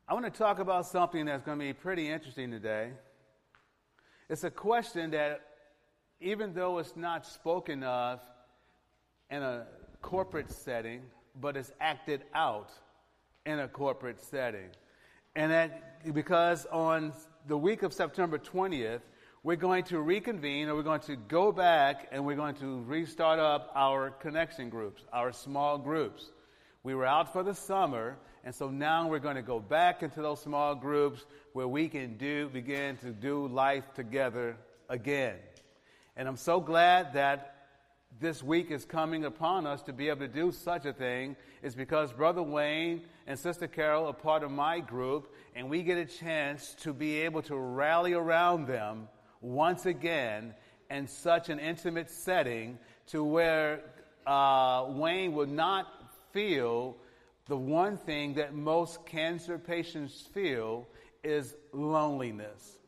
I want to talk about something that's going to be pretty interesting today. It's a question that, even though it's not spoken of in a corporate setting, but it's acted out in a corporate setting. And that because on the week of September 20th, we're going to reconvene, or we're going to go back and we're going to restart up our connection groups, our small groups. We were out for the summer, and so now we're going to go back into those small groups where we can begin to do life together again. And I'm so glad that this week is coming upon us to be able to do such a thing. It's because Brother Wayne and Sister Carol are part of my group, and we get a chance to be able to rally around them once again in such an intimate setting to where Wayne would not feel the one thing that most cancer patients feel is loneliness.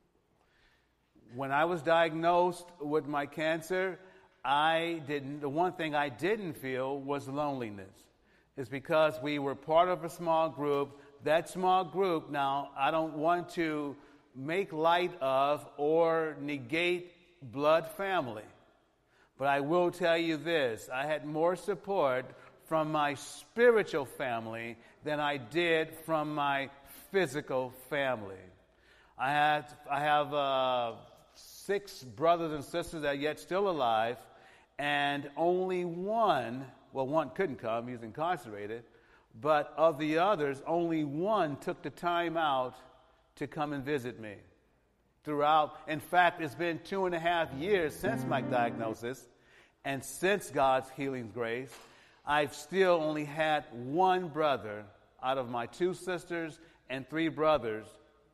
When I was diagnosed with my cancer, the one thing I didn't feel was loneliness. It's because we were part of a small group. That small group, now, I don't want to make light of or negate blood family, but I will tell you this: I had more support from my spiritual family than I did from my physical family. I have 6 brothers and sisters that are yet still alive, and only one couldn't come, he's incarcerated, but of the others, only one took the time out to come and visit me. Throughout, in fact, it's been 2.5 years since my diagnosis, and since God's healing grace, I've still only had one brother out of my 2 sisters and 4 brothers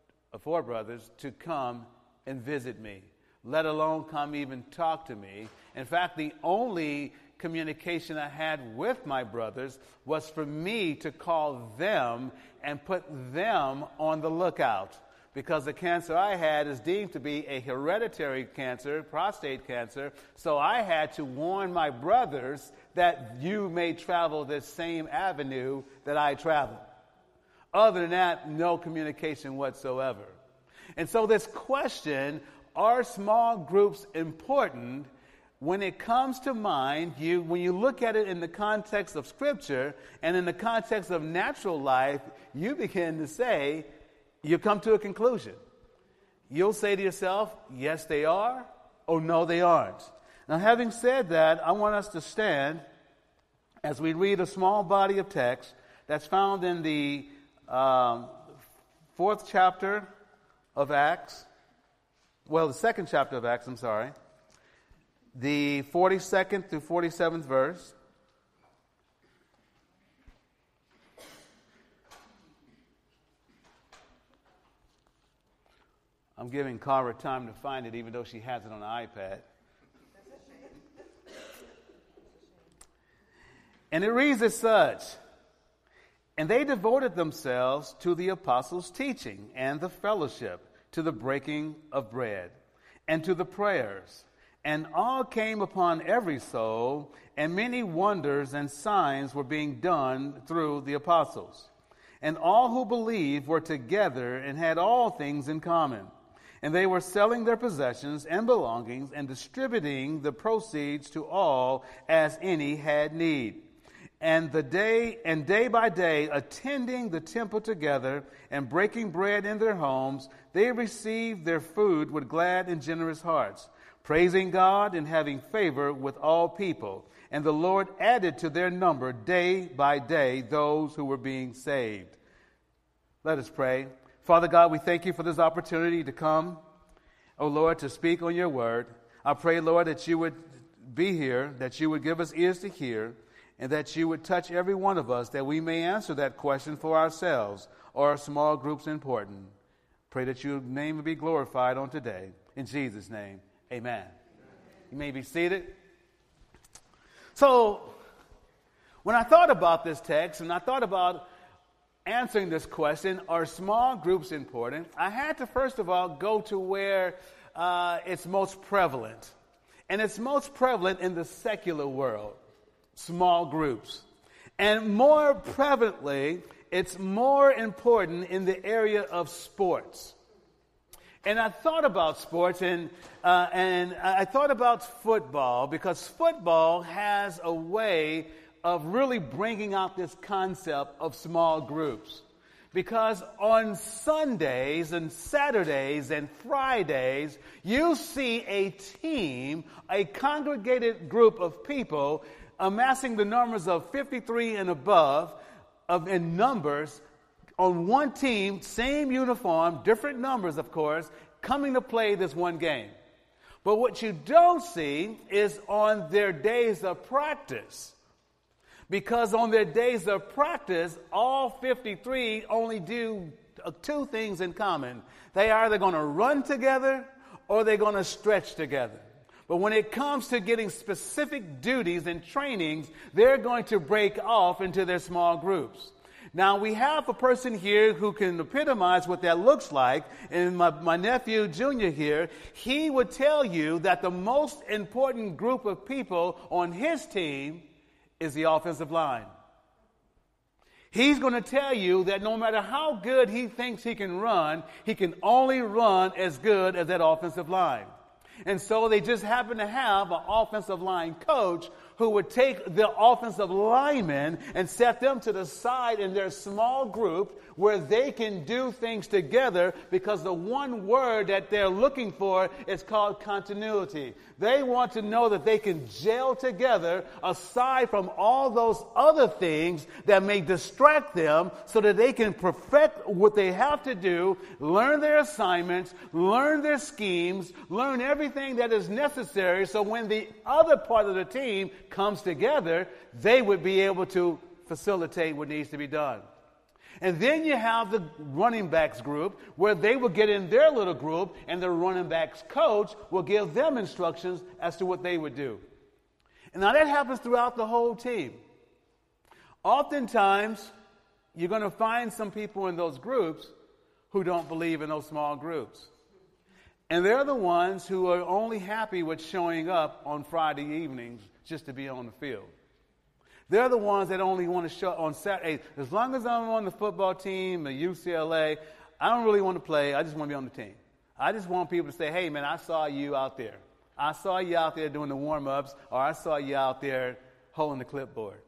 to come and visit me, let alone come even talk to me. In fact, the only communication I had with my brothers was for me to call them and put them on the lookout, because the cancer I had is deemed to be a hereditary cancer, prostate cancer, so I had to warn my brothers that you may travel this same avenue that I traveled. Other than that, no communication whatsoever. And so this question, are small groups important? When it comes to mind, when you look at it in the context of Scripture and in the context of natural life, you begin to say, you come to a conclusion. You'll say to yourself, yes, they are, or no, they aren't. Now, having said that, I want us to stand as we read a small body of text that's found in the 4th chapter of Acts. Well, the 2nd chapter of Acts, the 42nd through 47th verse. I'm giving Cara time to find it, even though she has it on the iPad. And it reads as such: And they devoted themselves to the apostles' teaching and the fellowship, to the breaking of bread, and to the prayers. And awe came upon every soul, and many wonders and signs were being done through the apostles. And all who believed were together and had all things in common. And they were selling their possessions and belongings and distributing the proceeds to all as any had need. And day by day, attending the temple together and breaking bread in their homes, they received their food with glad and generous hearts, praising God and having favor with all people. And the Lord added to their number day by day those who were being saved. Let us pray. Father God, we thank you for this opportunity to come, oh Lord, to speak on your word. I pray, Lord, that you would be here, that you would give us ears to hear, and that you would touch every one of us, that we may answer that question for ourselves. Are small groups important? Pray that your name would be glorified on today. In Jesus' name, amen. You may be seated. So, when I thought about this text, and I thought about answering this question, are small groups important? I had to first of all go to where it's most prevalent. And it's most prevalent in the secular world, small groups. And more prevalently, it's more important in the area of sports. And I thought about sports, and I thought about football, because football has a way of really bringing out this concept of small groups. Because on Sundays and Saturdays and Fridays, you see a team, a congregated group of people amassing the numbers of 53 and above in numbers on one team, same uniform, different numbers, of course, coming to play this one game. But what you don't see is on their days of practice. Because on their days of practice, all 53 only do two things in common. They are either going to run together or they're going to stretch together. But when it comes to getting specific duties and trainings, they're going to break off into their small groups. Now, we have a person here who can epitomize what that looks like. And my nephew, Junior, here, he would tell you that the most important group of people on his team is the offensive line. He's going to tell you that no matter how good he thinks he can only run as good as that offensive line. And so they just happen to have an offensive line coach who would take the offensive linemen and set them to the side in their small group where they can do things together, because the one word that they're looking for is called continuity. They want to know that they can gel together aside from all those other things that may distract them, so that they can perfect what they have to do, learn their assignments, learn their schemes, learn everything that is necessary, so when the other part of the team comes together, they would be able to facilitate what needs to be done. And then you have the running backs group, where they will get in their little group, and the running backs coach will give them instructions as to what they would do. And now that happens throughout the whole team. Oftentimes, you're going to find some people in those groups who don't believe in those small groups. And they're the ones who are only happy with showing up on Friday evenings just to be on the field. They're the ones that only want to show on Saturday. As long as I'm on the football team at UCLA, I don't really want to play. I just want to be on the team. I just want people to say, hey, man, I saw you out there. I saw you out there doing the warm-ups, or I saw you out there holding the clipboard.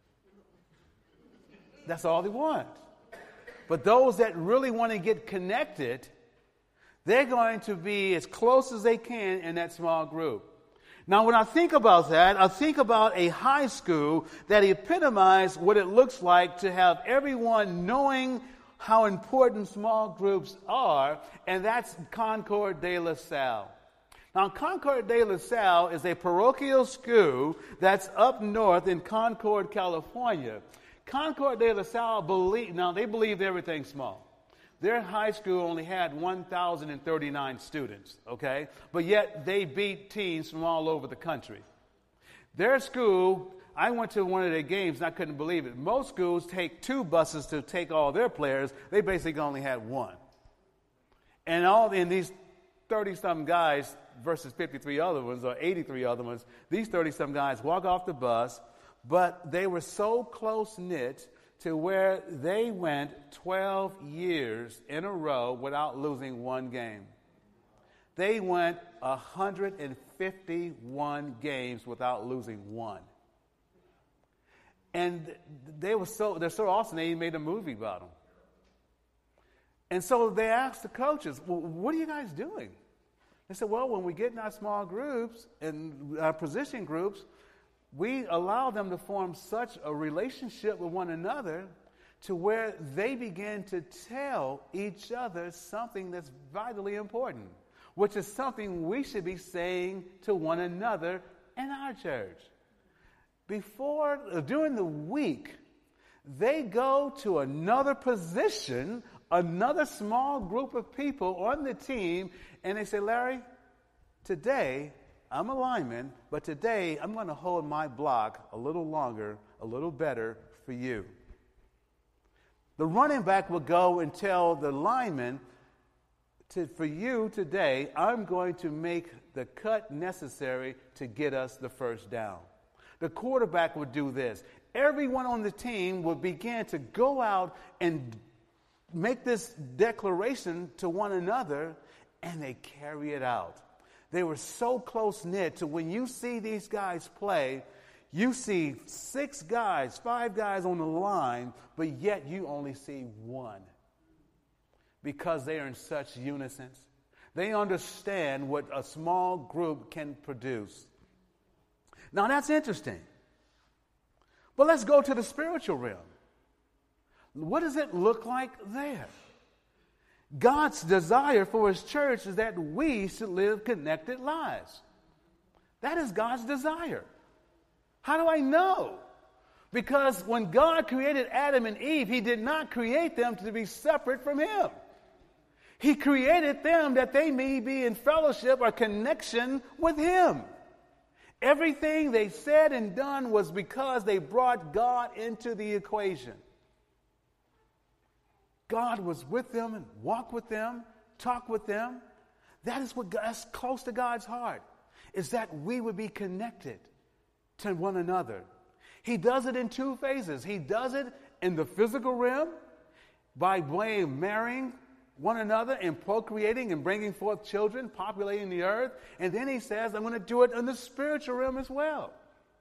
That's all they want. But those that really want to get connected, they're going to be as close as they can in that small group. Now, when I think about that, I think about a high school that epitomized what it looks like to have everyone knowing how important small groups are, and that's Concord de La Salle. Now, Concord de La Salle is a parochial school that's up north in Concord, California. Concord de La Salle they believed everything's small. Their high school only had 1,039 students, okay? But yet they beat teams from all over the country. Their school, I went to one of their games and I couldn't believe it. Most schools take 2 buses to take all their players. They basically only had 1. And these 30-something guys versus 53 other ones, or 83 other ones, these 30-something guys walk off the bus, but they were so close-knit to where they went 12 years in a row without losing one game. They went 151 games without losing one. And they're so awesome, they even made a movie about them. And so they asked the coaches, well, what are you guys doing? They said, well, when we get in our small groups and our position groups, we allow them to form such a relationship with one another to where they begin to tell each other something that's vitally important, which is something we should be saying to one another in our church. During the week, they go to another position, another small group of people on the team, and they say, Larry, today I'm a lineman, but today I'm going to hold my block a little longer, a little better for you. The running back will go and tell the lineman, for you today, I'm going to make the cut necessary to get us the first down. The quarterback would do this. everyone on the team would begin to go out and make this declaration to one another, and they carry it out. They were so close-knit to when you see these guys play, you see 6 guys, 5 guys on the line, but yet you only see one because they are in such unison. They understand what a small group can produce. Now that's interesting. But let's go to the spiritual realm. What does it look like there? God's desire for his church is that we should live connected lives. That is God's desire. How do I know? Because when God created Adam and Eve, he did not create them to be separate from him. He created them that they may be in fellowship or connection with him. Everything they said and done was because they brought God into the equation. God was with them and walked with them, talked with them. That is that's close to God's heart, is that we would be connected to one another. He does it in 2 phases. He does it in the physical realm by way of marrying one another and procreating and bringing forth children, populating the earth. And then he says, I'm going to do it in the spiritual realm as well.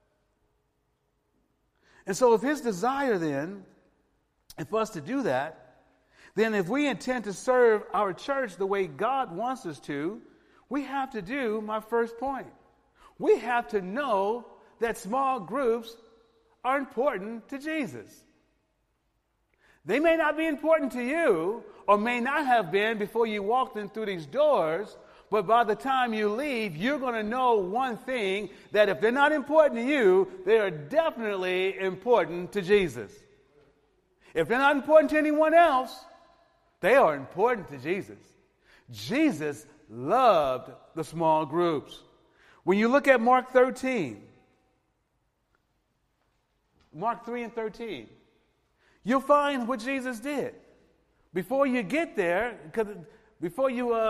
And so if his desire then, and for us to do that, then if we intend to serve our church the way God wants us to, we have to do my first point. We have to know that small groups are important to Jesus. They may not be important to you, or may not have been before you walked in through these doors, but by the time you leave, you're going to know one thing, that if they're not important to you, they are definitely important to Jesus. If they're not important to anyone else, they are important to Jesus. Jesus loved the small groups. When you look at Mark 3 and 13, you'll find what Jesus did. Before you get there, before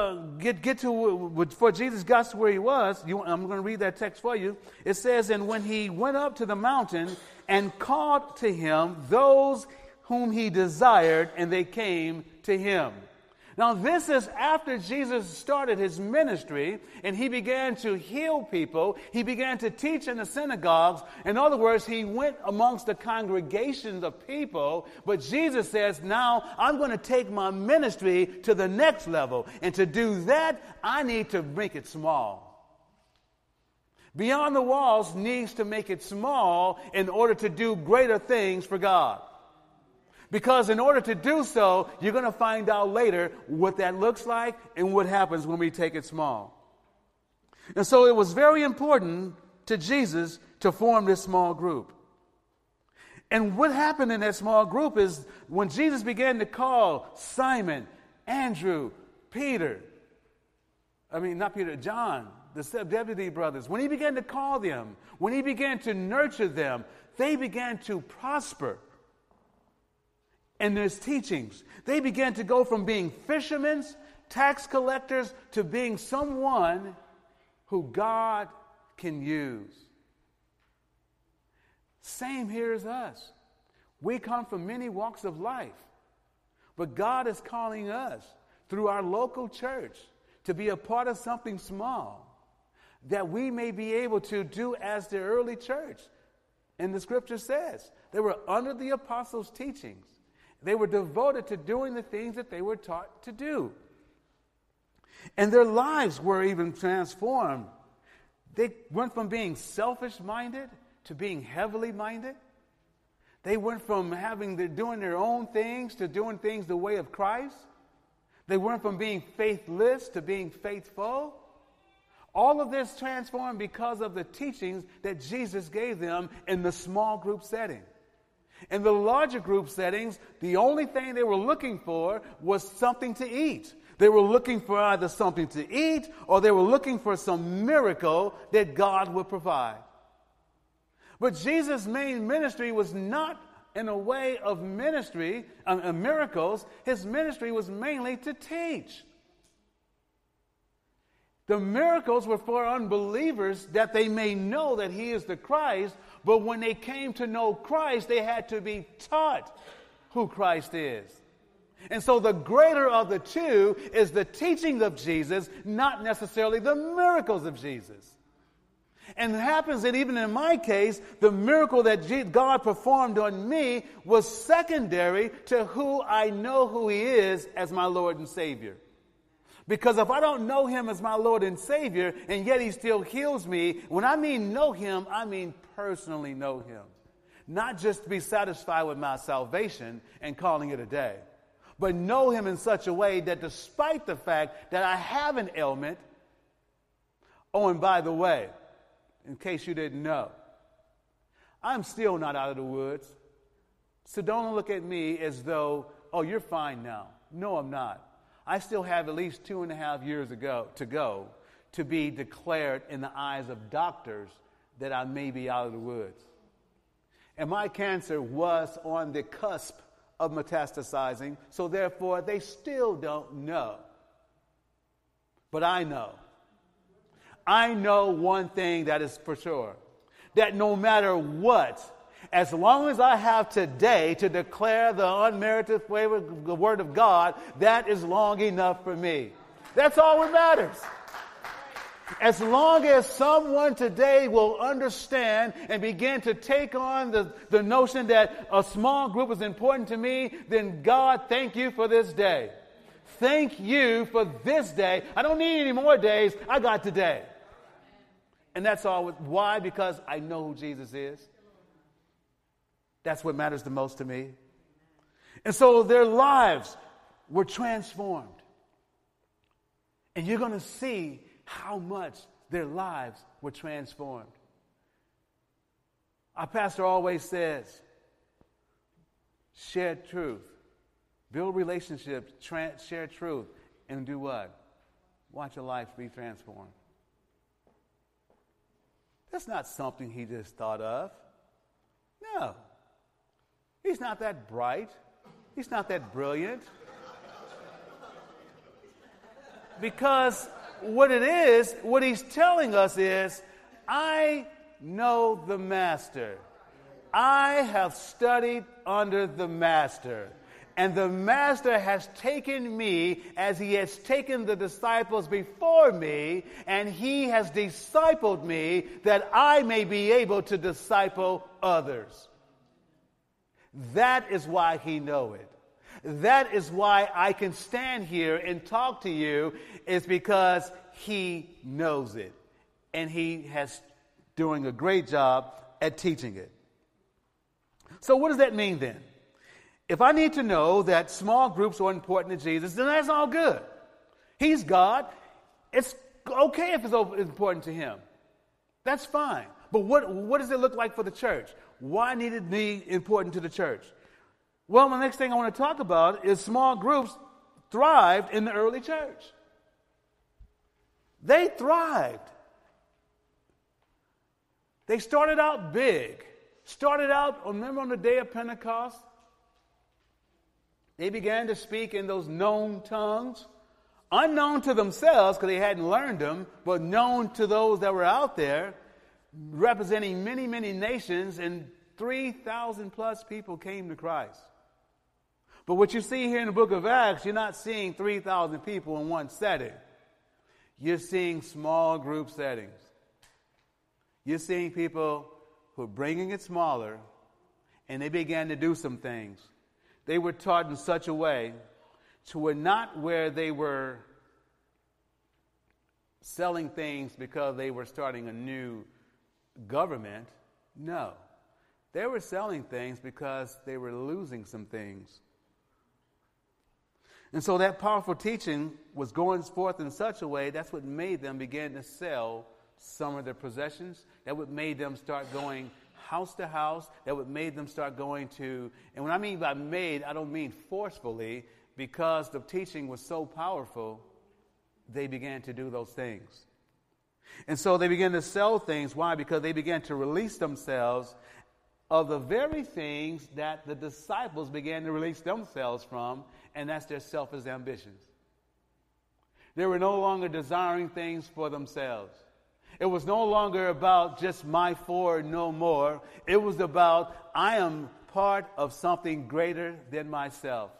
Jesus got to where he was, I'm going to read that text for you. It says, and when he went up to the mountain and called to him those whom he desired, and they came to him. Now, this is after Jesus started his ministry, and he began to heal people. He began to teach in the synagogues. In other words, he went amongst the congregations of people. But Jesus says, now I'm going to take my ministry to the next level. And to do that, I need to make it small. Beyond the walls needs to make it small in order to do greater things for God. Because in order to do so, you're going to find out later what that looks like and what happens when we take it small. And so it was very important to Jesus to form this small group. And what happened in that small group is when Jesus began to call Simon, Andrew, John, the Zebedee brothers, when he began to call them, when he began to nurture them, they began to prosper. In his teachings, they began to go from being fishermen, tax collectors, to being someone who God can use. Same here as us. We come from many walks of life, but God is calling us through our local church to be a part of something small, that we may be able to do as the early church. And the scripture says, they were under the apostles' teachings. They were devoted to doing the things that they were taught to do. And their lives were even transformed. They went from being selfish-minded to being heavily-minded. They went from doing their own things to doing things the way of Christ. They went from being faithless to being faithful. All of this transformed because of the teachings that Jesus gave them in the small group setting. In the larger group settings, the only thing they were looking for was something to eat. They were looking for either something to eat or they were looking for some miracle that God would provide. But Jesus' main ministry was not in a way of miracles. His ministry was mainly to teach. The miracles were for unbelievers that they may know that he is the Christ, But when they came to know Christ, they had to be taught who Christ is. And so the greater of the two is the teaching of Jesus, not necessarily the miracles of Jesus. And it happens that even in my case, the miracle that God performed on me was secondary to who I know who He is as my Lord and Savior. Because if I don't know Him as my Lord and Savior, and yet He still heals me, when I mean know Him, I mean personally know Him. Not just to be satisfied with my salvation and calling it a day, but know Him in such a way that despite the fact that I have an ailment, oh, and by the way, in case you didn't know, I'm still not out of the woods. So don't look at me as though, oh, you're fine now. No, I'm not. I still have at least 2.5 years to go to be declared in the eyes of doctors that I may be out of the woods. And my cancer was on the cusp of metastasizing, so therefore they still don't know. But I know. I know one thing that is for sure, that no matter what, as long as I have today to declare the unmerited favor of the Word of God, that is long enough for me. That's all that matters. As long as someone today will understand and begin to take on the notion that a small group is important to me, then God, thank you for this day. Thank you for this day. I don't need any more days. I got today. And that's all. Why? Because I know who Jesus is. That's what matters the most to me. And so their lives were transformed. And you're going to see how much their lives were transformed. Our pastor always says, share truth, build relationships, share truth, and do what? Watch your life be transformed. That's not something he just thought of. No. He's not that bright. He's not that brilliant. Because what it is, what he's telling us is, I know the Master. I have studied under the Master. And the Master has taken me as He has taken the disciples before me, and He has discipled me that I may be able to disciple others. That is why He knows it. That is why I can stand here and talk to you, is because He knows it. And He has doing a great job at teaching it. So what does that mean then? If I need to know that small groups are important to Jesus, then that's all good. He's God. It's okay if it's important to Him. That's fine. But what does it look like for the church? Why need it be important to the church? Well, the next thing I want to talk about is small groups thrived in the early church. They thrived. They started out big. Remember on the day of Pentecost? They began to speak in those known tongues, unknown to themselves because they hadn't learned them, but known to those that were out there, representing many, many nations, and 3,000 plus people came to Christ. But what you see here in the book of Acts, you're not seeing 3,000 people in one setting. You're seeing small group settings. You're seeing people who are bringing it smaller, and they began to do some things. They were taught in such a way to where they were selling things because they were starting a new government. No. They were selling things because they were losing some things. And so that powerful teaching was going forth in such a way, that's what made them begin to sell some of their possessions. That what made them start going house to house. That what made them start going to, and when I mean by made, I don't mean forcefully, because the teaching was so powerful, they began to do those things. And so they began to sell things. Why? Because they began to release themselves of the very things that the disciples began to release themselves from, and that's their selfish ambitions. They were no longer desiring things for themselves. It was no longer about just my four, no more. It was about I am part of something greater than myself.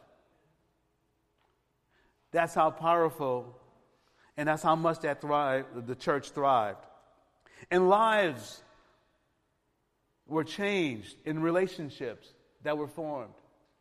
That's how powerful and that's how much the church thrived. And lives were changed in relationships that were formed.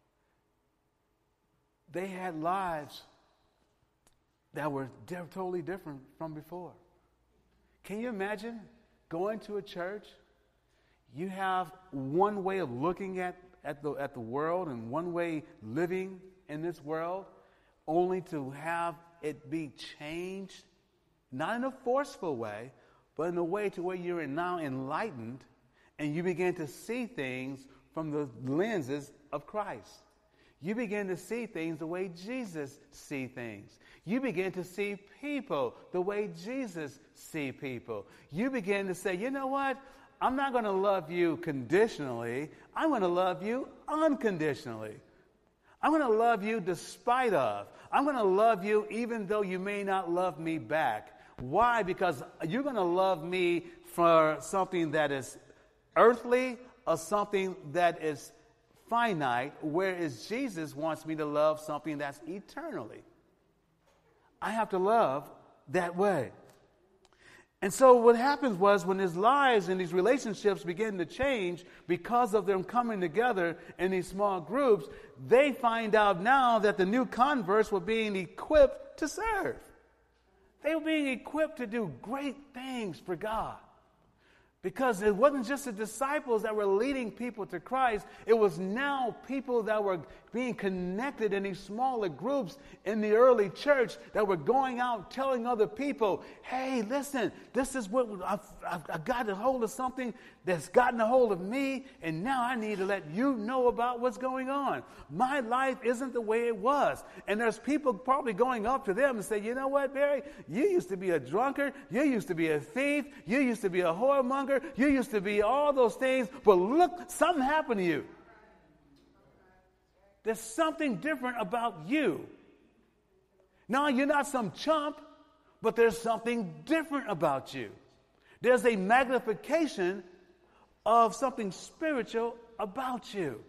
They had lives that were totally different from before. Can you imagine going to a church? You have one way of looking at the world and one way living in this world, only to have it be changed, not in a forceful way, but in a way to where you're now enlightened and you begin to see things from the lenses of Christ. You begin to see things the way Jesus see things. You begin to see people the way Jesus see people. You begin to say, you know what? I'm not going to love you conditionally. I'm going to love you unconditionally. I'm going to love you despite of. I'm going to love you even though you may not love me back. Why? Because you're going to love me for something that is earthly or something that is finite, whereas Jesus wants me to love something that's eternally. I have to love that way. And so what happens was when his lives and these relationships begin to change because of them coming together in these small groups, they find out now that the new converts were being equipped to serve. They were being equipped to do great things for God. Because it wasn't just the disciples that were leading people to Christ. It was now people that were being connected in these smaller groups in the early church that were going out telling other people, hey, listen, this is what I've got a hold of something that's gotten a hold of me, and now I need to let you know about what's going on. My life isn't the way it was. And there's people probably going up to them and say, you know what, Barry? You used to be a drunkard. You used to be a thief. You used to be a whoremonger. You used to be all those things, but look, something happened to you. There's something different about you. Now, you're not some chump, but there's something different about you. There's a magnification of something spiritual about you.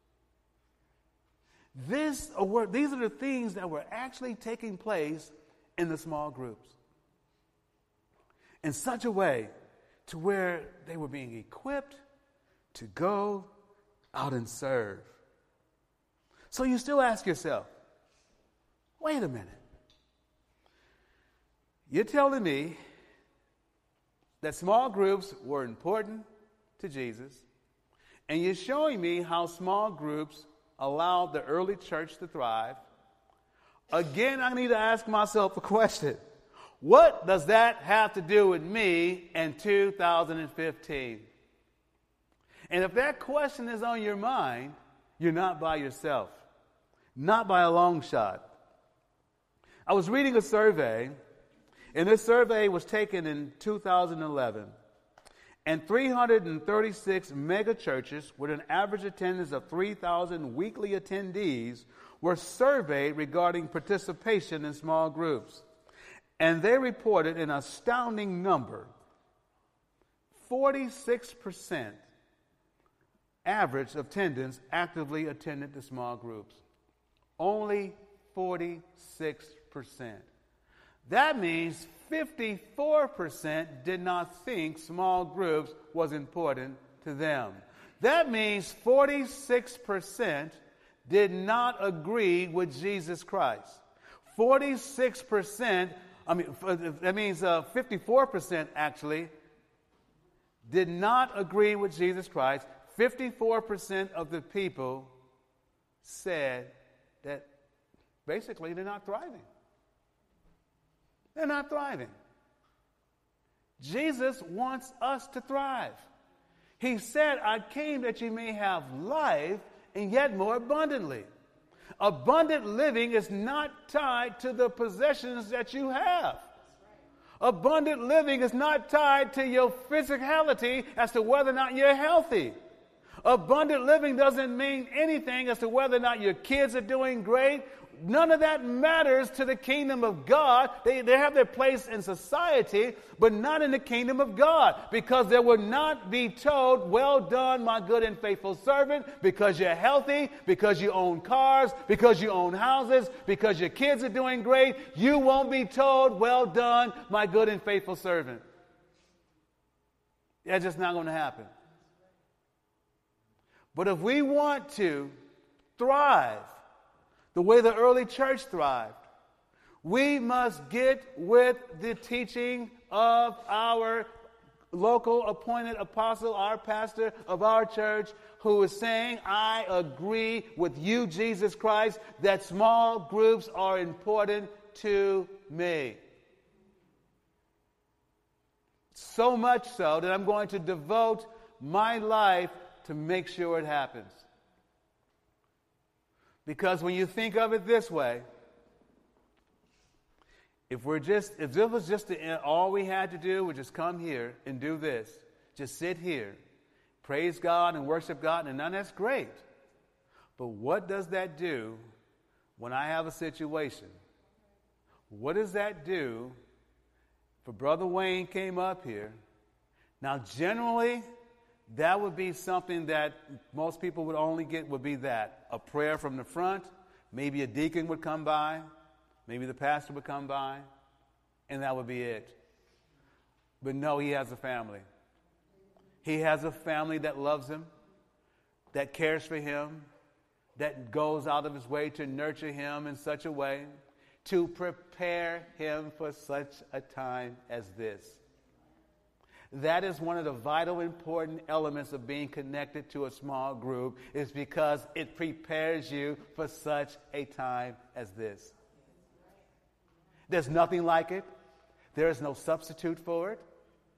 These are the things that were actually taking place in the small groups. In such a way to where they were being equipped to go out and serve. So you still ask yourself, wait a minute. You're telling me that small groups were important to Jesus, and you're showing me how small groups allowed the early church to thrive. Again, I need to ask myself a question. What does that have to do with me in 2015? And if that question is on your mind, you're not by yourself. Not by a long shot. I was reading a survey, and this survey was taken in 2011. And 336 mega churches with an average attendance of 3,000 weekly attendees were surveyed regarding participation in small groups. And they reported an astounding number, 46% average attendance actively attended the small groups. Only 46%. That means 54% did not think small groups was important to them. That means 46% did not agree with Jesus Christ. 46%, that means 54% actually did not agree with Jesus Christ. 54% of the people said that basically they're not thriving. They're not thriving. Jesus wants us to thrive. He said, I came that you may have life and yet more abundantly. Abundant living is not tied to the possessions that you have. Abundant living is not tied to your physicality as to whether or not you're healthy. Abundant living doesn't mean anything as to whether or not your kids are doing great. None of that matters to the kingdom of God. They have their place in society, but not in the kingdom of God, because they will not be told, well done, my good and faithful servant, because you're healthy, because you own cars, because you own houses, because your kids are doing great. You won't be told, well done, my good and faithful servant. That's just not going to happen. But if we want to thrive the way the early church thrived, we must get with the teaching of our local appointed apostle, our pastor of our church, who is saying, I agree with you, Jesus Christ, that small groups are important to me. So much so that I'm going to devote my life to make sure it happens. Because when you think of it this way, if this was just all we had to do was just come here and do this, just sit here, praise God and worship God, and none that's great. But what does that do when I have a situation? What does that do? For Brother Wayne came up here. Now, generally, that would be something that most people would only get, would be that. A prayer from the front, maybe a deacon would come by, maybe the pastor would come by, and that would be it. But no, he has a family. He has a family that loves him, that cares for him, that goes out of his way to nurture him in such a way, to prepare him for such a time as this. That is one of the vital, important elements of being connected to a small group, is because it prepares you for such a time as this. There's nothing like it. There is no substitute for it.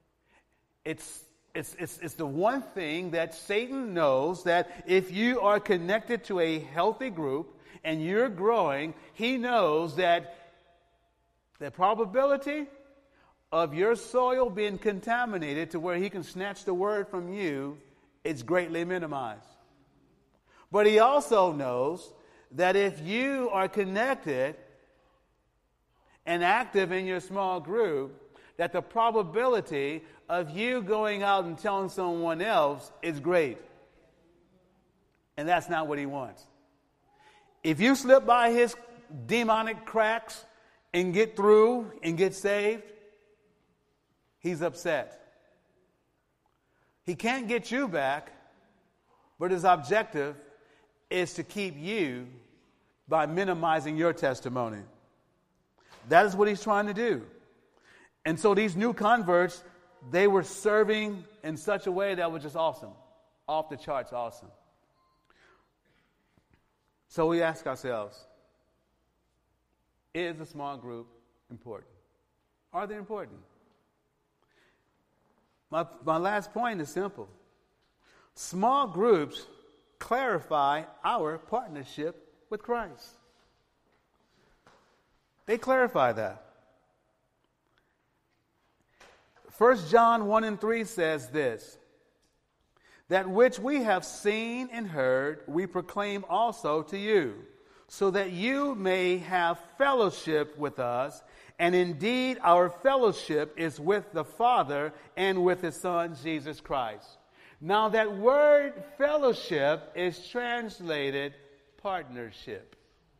It's the one thing that Satan knows, that if you are connected to a healthy group and you're growing, he knows that the probability of your soil being contaminated to where he can snatch the word from you, it's greatly minimized. But he also knows that if you are connected and active in your small group, that the probability of you going out and telling someone else is great. And that's not what he wants. If you slip by his demonic cracks and get through and get saved, he's upset. He can't get you back, but his objective is to keep you by minimizing your testimony. That is what he's trying to do. And so these new converts, they were serving in such a way that was just awesome. Off the charts awesome. So we ask ourselves, is a small group important? Are they important? My last point is simple. Small groups clarify our partnership with Christ. They clarify that. 1 John 1:3 says this, that which we have seen and heard, we proclaim also to you, so that you may have fellowship with us. And indeed, our fellowship is with the Father and with His Son, Jesus Christ. Now, that word fellowship is translated partnership.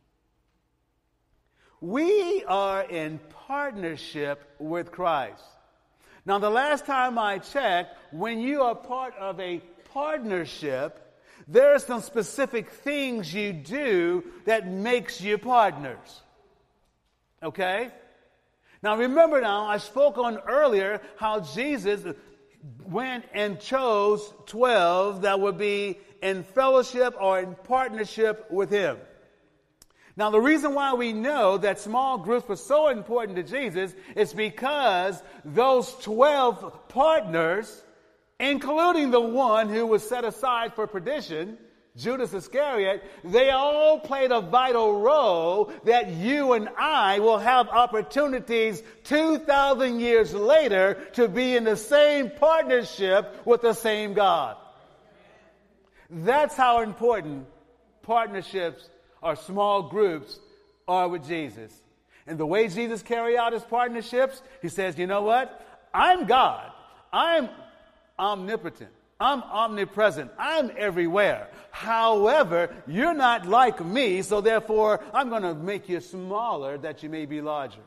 We are in partnership with Christ. Now, the last time I checked, when you are part of a partnership, there are some specific things you do that makes you partners. Okay? Now, remember now, I spoke on earlier how Jesus went and chose 12 that would be in fellowship or in partnership with Him. Now, the reason why we know that small groups were so important to Jesus is because those 12 partners, including the one who was set aside for perdition, Judas Iscariot, they all played a vital role that you and I will have opportunities 2,000 years later to be in the same partnership with the same God. That's how important partnerships or small groups are with Jesus. And the way Jesus carried out his partnerships, he says, you know what? I'm God. I'm omnipotent. I'm omnipresent. I'm everywhere. However, you're not like me, so therefore I'm going to make you smaller that you may be larger.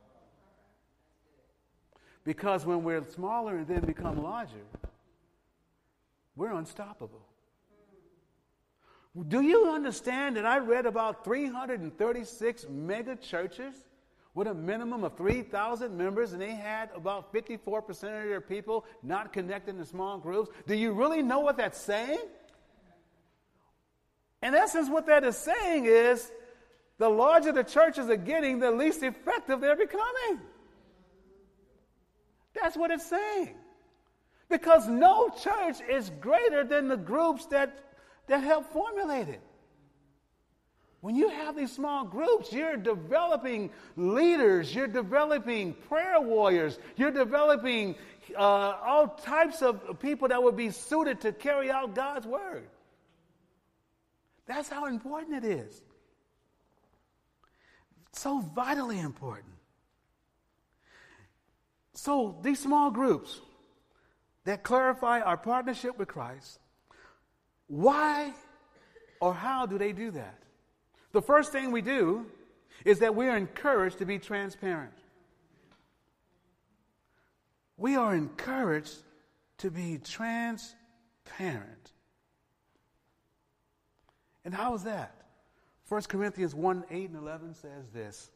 Because when we're smaller and then become larger, we're unstoppable. Do you understand that I read about 336 mega churches with a minimum of 3,000 members, and they had about 54% of their people not connected in small groups? Do you really know what that's saying? In essence, what that is saying is the larger the churches are getting, the least effective they're becoming. That's what it's saying. Because no church is greater than the groups that help formulate it. When you have these small groups, you're developing leaders, you're developing prayer warriors, you're developing all types of people that would be suited to carry out God's word. That's how important it is. So vitally important. So these small groups that clarify our partnership with Christ, why or how do they do that? The first thing we do is that we are encouraged to be transparent. We are encouraged to be transparent. And how is that? 1 Corinthians 1:8-11 says this.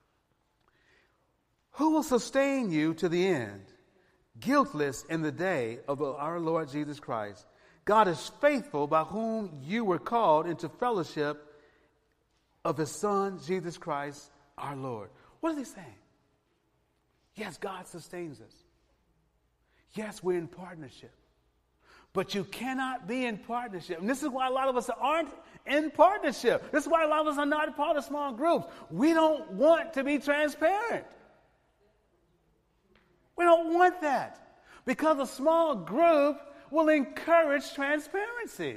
Who will sustain you to the end, guiltless in the day of our Lord Jesus Christ? God is faithful, by whom you were called into fellowship of his Son, Jesus Christ, our Lord. What is he saying? Yes, God sustains us. Yes, we're in partnership. But you cannot be in partnership. And this is why a lot of us aren't in partnership. This is why a lot of us are not part of small groups. We don't want to be transparent. We don't want that. Because a small group will encourage transparency.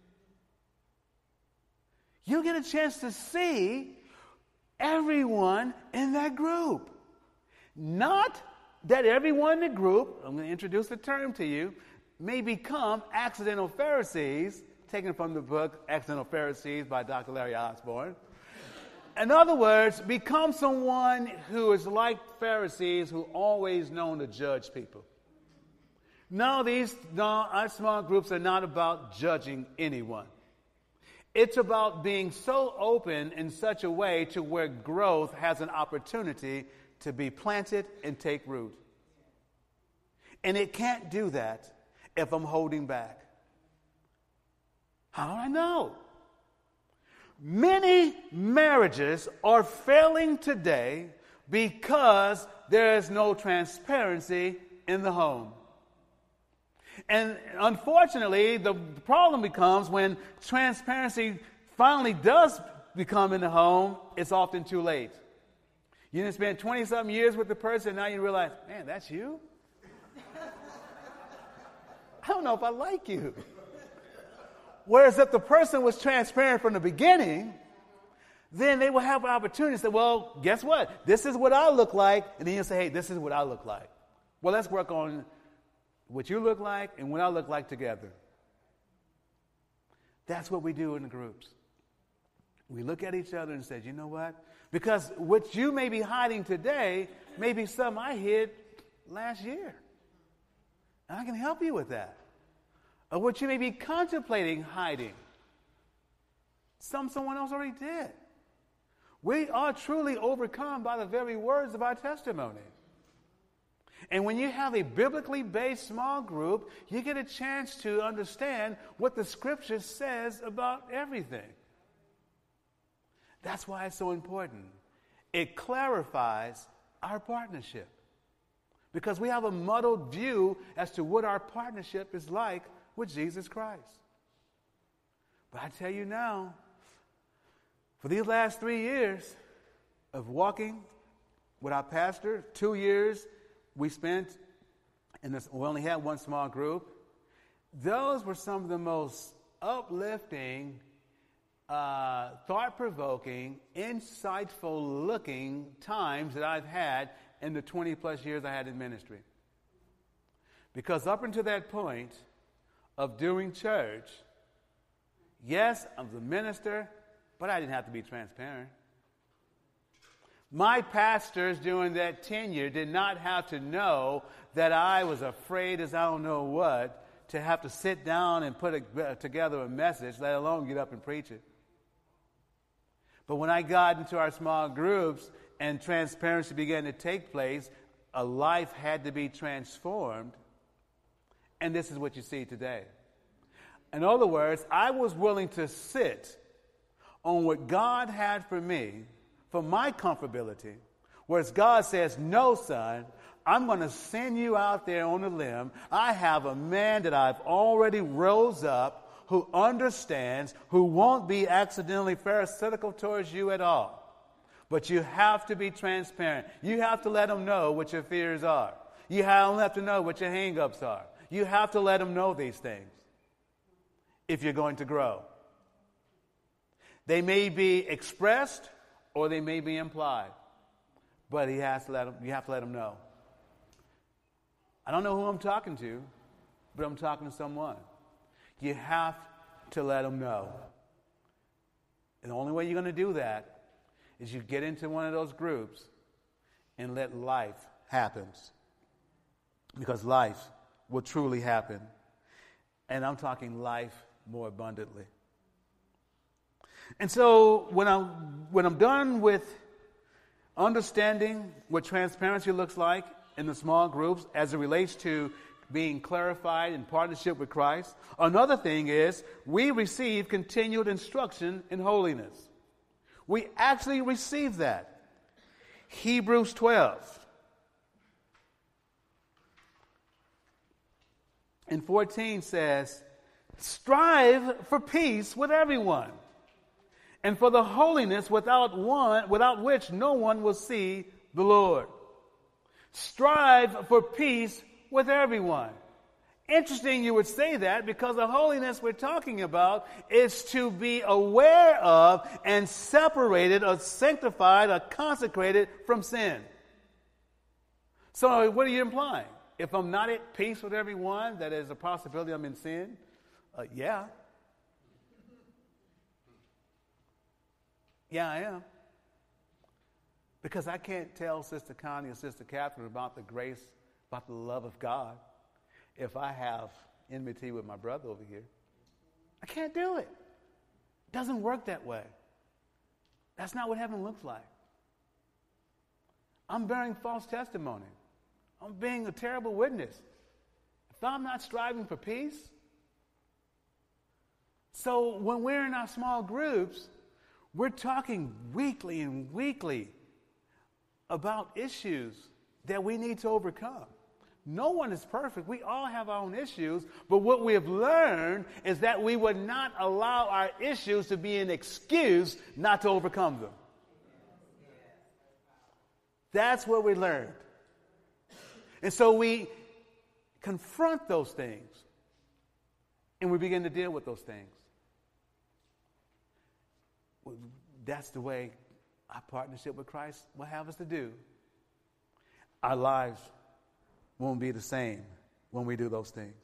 You get a chance to see everyone in that group. Not that everyone in the group, I'm going to introduce the term to you, may become accidental Pharisees, taken from the book Accidental Pharisees by Dr. Larry Osborne. In other words, become someone who is like Pharisees who always known to judge people. No, our small groups are not about judging anyone. It's about being so open in such a way to where growth has an opportunity to be planted and take root. And it can't do that if I'm holding back. How do I know? Many marriages are failing today because there is no transparency in the home. And unfortunately, the problem becomes when transparency finally does become in the home, it's often too late. You didn't spend 20-something years with the person, now you realize, man, that's you? I don't know if I like you. Whereas if the person was transparent from the beginning, then they will have an opportunity to say, well, guess what? This is what I look like. And then you'll say, hey, this is what I look like. Well, let's work on what you look like and what I look like together. That's what we do in the groups. We look at each other and say, you know what? Because what you may be hiding today may be something I hid last year. And I can help you with that. Or what you may be contemplating hiding, someone else already did. We are truly overcome by the very words of our testimony. And when you have a biblically based small group, you get a chance to understand what the Scripture says about everything. That's why it's so important. It clarifies our partnership. Because we have a muddled view as to what our partnership is like with Jesus Christ. But I tell you now, for these last 3 years of walking with our pastor, 2 years we spent in this, we only had one small group. Those were some of the most uplifting, thought-provoking, insightful-looking times that I've had in the 20-plus years I had in ministry. Because up until that point of doing church, yes, I was a minister, but I didn't have to be transparent. My pastors during that tenure did not have to know that I was afraid as I don't know what to have to sit down and put together a message, let alone get up and preach it. But when I got into our small groups and transparency began to take place, a life had to be transformed. And this is what you see today. In other words, I was willing to sit on what God had for me, for my comfortability, whereas God says, no, son, I'm going to send you out there on a limb. I have a man that I've already rose up who understands, who won't be accidentally pharisaical towards you at all. But you have to be transparent. You have to let them know what your fears are. You have to know what your hang-ups are. You have to let them know these things if you're going to grow. They may be expressed or they may be implied, but you have to let them know. I don't know who I'm talking to, but I'm talking to someone. You have to let them know. And the only way you're going to do that is you get into one of those groups and let life happen. Because life will truly happen. And I'm talking life more abundantly. And so when I'm done with understanding what transparency looks like in the small groups as it relates to being clarified in partnership with Christ, another thing is we receive continued instruction in holiness. We actually receive that. Hebrews 12 and 14 says, strive for peace with everyone, and for the holiness without which no one will see the Lord. Strive for peace with everyone. Interesting you would say that, because the holiness we're talking about is to be aware of and separated or sanctified or consecrated from sin. So what are you implying? If I'm not at peace with everyone, that is a possibility I'm in sin? Yeah. Yeah, I am. Because I can't tell Sister Connie or Sister Catherine about the grace, about the love of God, if I have enmity with my brother over here. I can't do it. It doesn't work that way. That's not what heaven looks like. I'm bearing false testimony. I'm being a terrible witness if I'm not striving for peace. So when we're in our small groups, we're talking weekly and weekly about issues that we need to overcome. No one is perfect. We all have our own issues. But what we have learned is that we would not allow our issues to be an excuse not to overcome them. That's what we learned. And so we confront those things. And we begin to deal with those things. That's the way our partnership with Christ will have us to do. Our lives won't be the same when we do those things.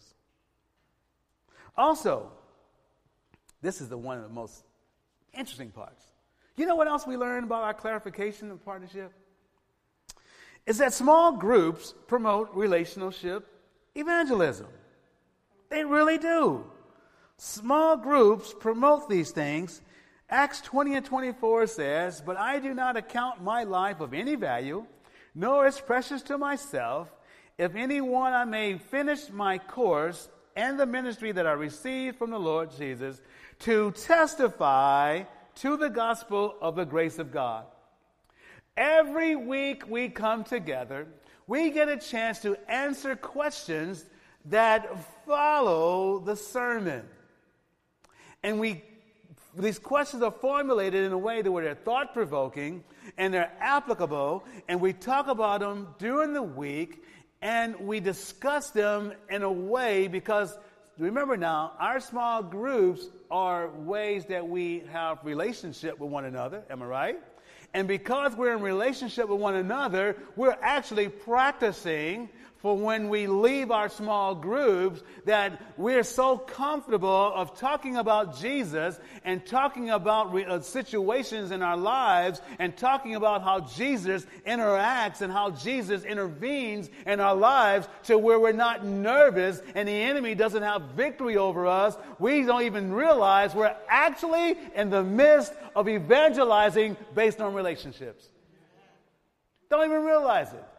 Also, this is one of the most interesting parts. You know what else we learned about our clarification of partnership? Is that small groups promote relationship evangelism. They really do. Small groups promote these things. Acts 20 and 24 says, "But I do not account my life of any value, nor is precious to myself, if anyone I may finish my course and the ministry that I received from the Lord Jesus, to testify to the gospel of the grace of God." Every week we come together, we get a chance to answer questions that follow the sermon. And these questions are formulated in a way that where they're thought-provoking and they're applicable, and we talk about them during the week, and we discuss them in a way because remember now, our small groups are ways that we have relationship with one another. Am I right? And because we're in relationship with one another, we're actually practicing for when we leave our small groups that we're so comfortable of talking about Jesus and talking about situations in our lives and talking about how Jesus interacts and how Jesus intervenes in our lives to where we're not nervous and the enemy doesn't have victory over us. We don't even realize we're actually in the midst of evangelizing based on relationships. Don't even realize it.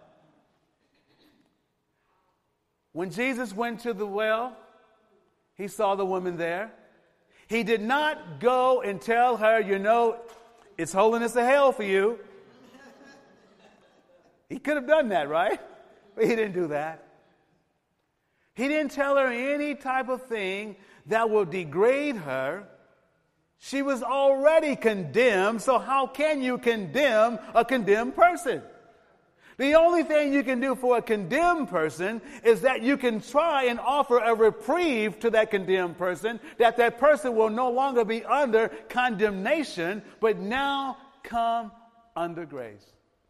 When Jesus went to the well, he saw the woman there. He did not go and tell her, it's holiness of hell for you. He could have done that, right? But he didn't do that. He didn't tell her any type of thing that will degrade her. She was already condemned, so how can you condemn a condemned person? The only thing you can do for a condemned person is that you can try and offer a reprieve to that condemned person, that person will no longer be under condemnation, but now come under grace.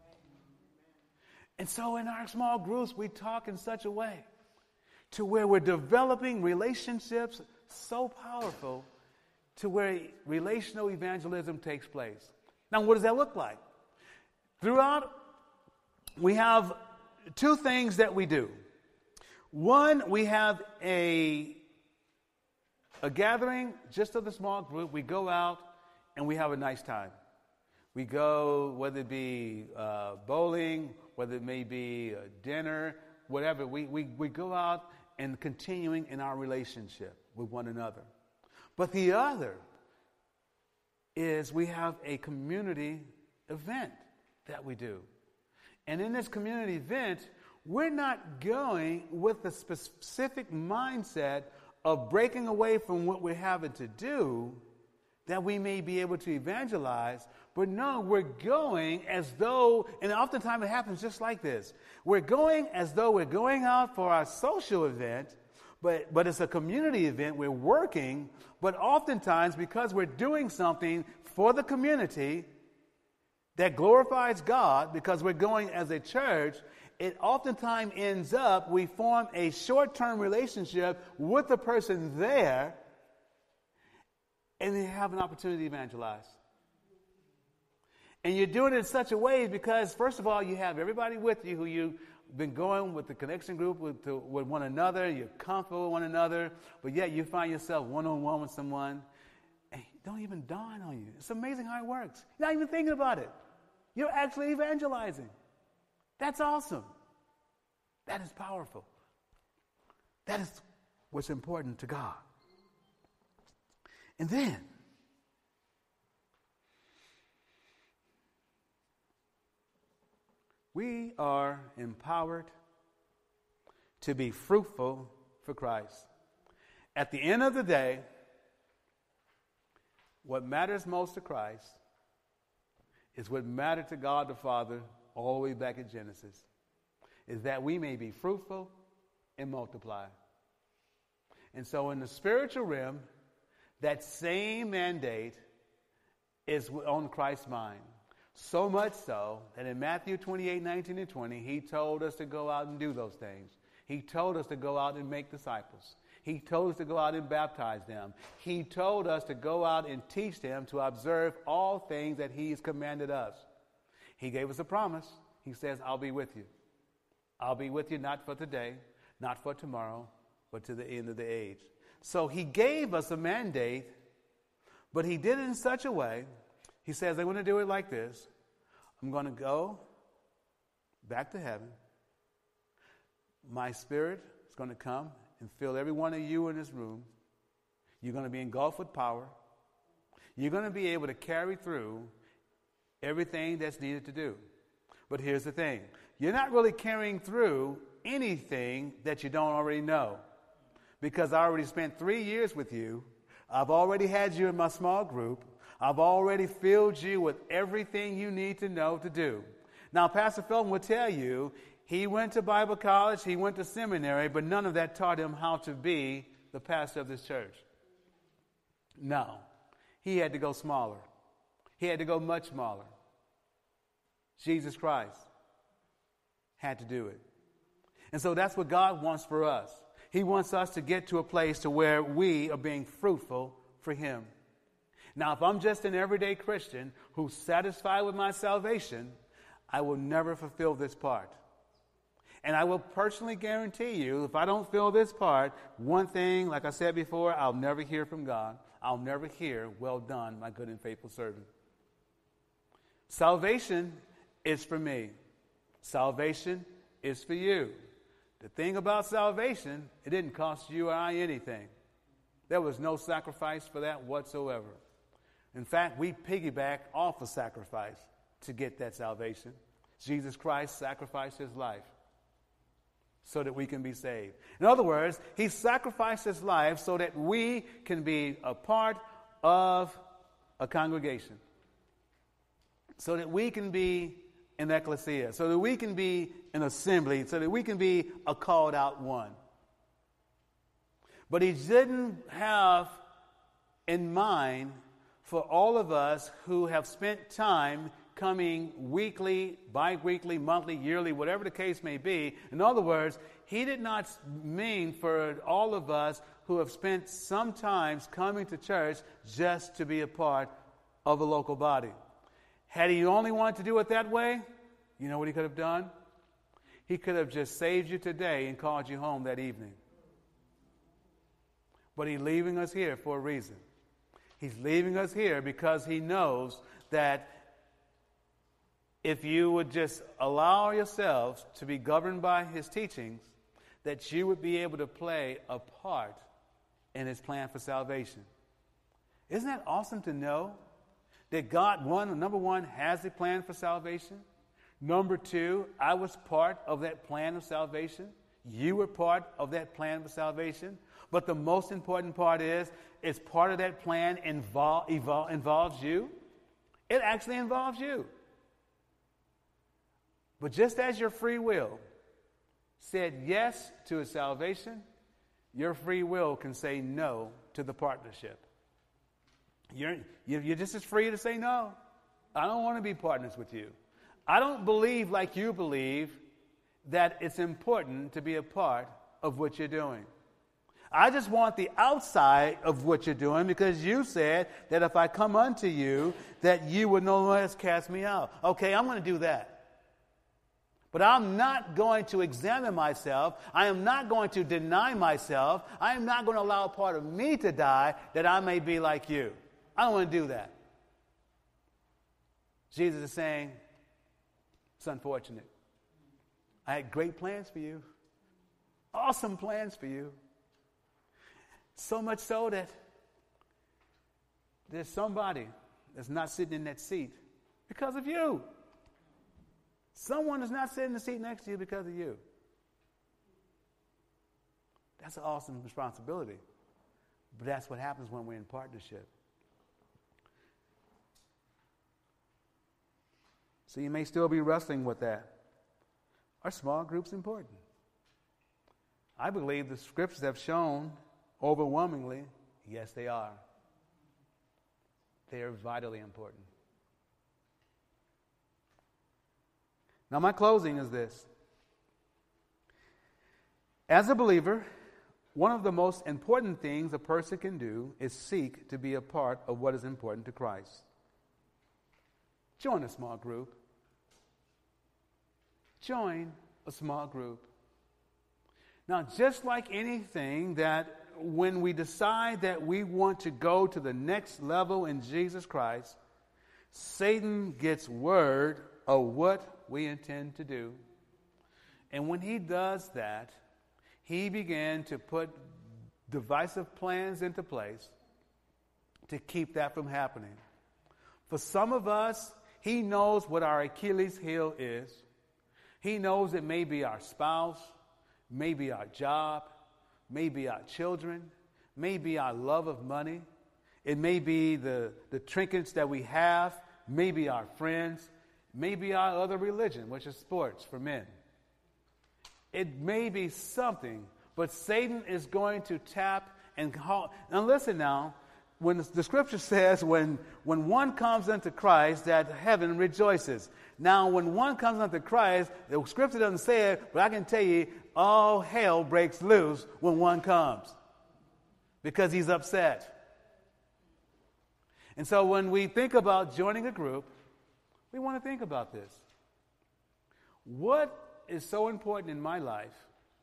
And so in our small groups, we talk in such a way to where we're developing relationships so powerful to where relational evangelism takes place. Now, what does that look like? Throughout, we have two things that we do. One, we have a gathering just of the small group. We go out and we have a nice time. We go, whether it be bowling, whether it may be dinner, whatever. We go out and continuing in our relationship with one another. But the other is we have a community event that we do. And in this community event, we're not going with the specific mindset of breaking away from what we're having to do that we may be able to evangelize. But no, we're going as though, and oftentimes it happens just like this. We're going as though we're going out for our social event, but it's a community event. We're working, but oftentimes because we're doing something for the community that glorifies God, because we're going as a church, it oftentimes ends up we form a short-term relationship with the person there, and they have an opportunity to evangelize. And you're doing it in such a way because, first of all, you have everybody with you who you've been going with the connection group with one another. You're comfortable with one another, but yet you find yourself one-on-one with someone, and it don't even dawn on you. It's amazing how it works. You're not even thinking about it. You're actually evangelizing. That's awesome. That is powerful. That is what's important to God. And then, we are empowered to be fruitful for Christ. At the end of the day, what matters most to Christ is what mattered to God the Father all the way back in Genesis, is that we may be fruitful and multiply. And so in the spiritual realm, that same mandate is on Christ's mind. So much so that in Matthew 28:19 and 20, he told us to go out and do those things. He told us to go out and make disciples. He told us to go out and baptize them. He told us to go out and teach them to observe all things that he's commanded us. He gave us a promise. He says, I'll be with you. I'll be with you not for today, not for tomorrow, but to the end of the age. So he gave us a mandate, but he did it in such a way. He says, I'm going to do it like this. I'm going to go back to heaven. My spirit is going to come and fill every one of you in this room. You're going to be engulfed with power. You're going to be able to carry through everything that's needed to do. But here's the thing. You're not really carrying through anything that you don't already know. Because I already spent 3 years with you. I've already had you in my small group. I've already filled you with everything you need to know to do. Now, Pastor Felton will tell you, he went to Bible college, he went to seminary, but none of that taught him how to be the pastor of this church. No. He had to go smaller. He had to go much smaller. Jesus Christ had to do it. And so that's what God wants for us. He wants us to get to a place to where we are being fruitful for Him. Now, if I'm just an everyday Christian who's satisfied with my salvation, I will never fulfill this part. And I will personally guarantee you, if I don't fill this part, one thing, like I said before, I'll never hear from God. I'll never hear, "Well done, my good and faithful servant." Salvation is for me. Salvation is for you. The thing about salvation, it didn't cost you or I anything. There was no sacrifice for that whatsoever. In fact, we piggyback off of sacrifice to get that salvation. Jesus Christ sacrificed His life so that we can be saved. In other words, He sacrificed His life so that we can be a part of a congregation, so that we can be an ecclesia, so that we can be an assembly, so that we can be a called out one. But He didn't have in mind for all of us who have spent time coming weekly, bi-weekly, monthly, yearly, whatever the case may be. In other words, He did not mean for all of us who have spent some time coming to church just to be a part of a local body. Had He only wanted to do it that way, you know what He could have done? He could have just saved you today and called you home that evening. But He's leaving us here for a reason. He's leaving us here because He knows that if you would just allow yourselves to be governed by His teachings, that you would be able to play a part in His plan for salvation. Isn't that awesome to know that God, number one, has a plan for salvation? Number two, I was part of that plan of salvation. You were part of that plan for salvation. But the most important part is part of that plan involves you. It actually involves you. But just as your free will said yes to His salvation, your free will can say no to the partnership. You're just as free to say no. I don't want to be partners with you. I don't believe like you believe that it's important to be a part of what you're doing. I just want the outside of what you're doing because you said that if I come unto you, that you would no longer cast me out. Okay, I'm going to do that. But I'm not going to examine myself. I am not going to deny myself. I am not going to allow a part of me to die that I may be like you. I don't want to do that. Jesus is saying, it's unfortunate. I had great plans for you. Awesome plans for you. So much so that there's somebody that's not sitting in that seat because of you. Someone is not sitting in the seat next to you because of you. That's an awesome responsibility. But that's what happens when we're in partnership. So you may still be wrestling with that. Are small groups important? I believe the scriptures have shown overwhelmingly, yes, they are. They are vitally important. Now, my closing is this. As a believer, one of the most important things a person can do is seek to be a part of what is important to Christ. Join a small group. Join a small group. Now, just like anything, that when we decide that we want to go to the next level in Jesus Christ, Satan gets word of what we intend to do. And when he does that, he began to put divisive plans into place to keep that from happening. For some of us, he knows what our Achilles heel is. He knows it may be our spouse, maybe our job, maybe our children, maybe our love of money. It may be the trinkets that we have, maybe our friends, maybe our other religion, which is sports for men. It may be something, but Satan is going to tap Now listen now, when the scripture says when one comes unto Christ, that heaven rejoices. Now, when one comes unto Christ, the scripture doesn't say it, but I can tell you, all hell breaks loose when one comes because he's upset. And so when we think about joining a group, we want to think about this. What is so important in my life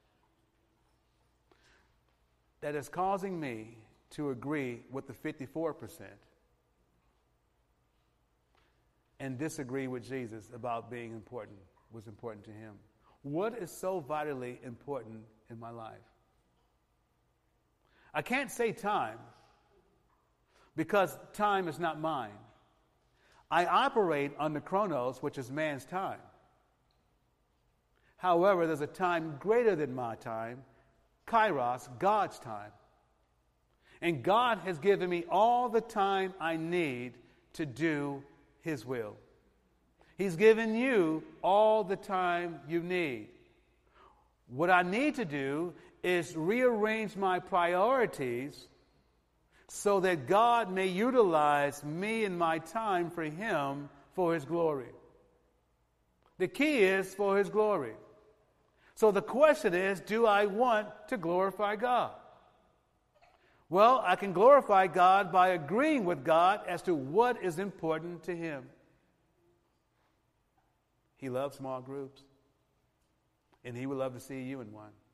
that is causing me to agree with the 54% and disagree with Jesus about being important, what's important to him? What is so vitally important in my life? I can't say time because time is not mine. I operate on the chronos, which is man's time. However, there's a time greater than my time, Kairos, God's time. And God has given me all the time I need to do his will. He's given you all the time you need. What I need to do is rearrange my priorities so that God may utilize me and my time for him for his glory. The key is for his glory. So the question is, do I want to glorify God? Well, I can glorify God by agreeing with God as to what is important to him. He loves small groups, and he would love to see you in one.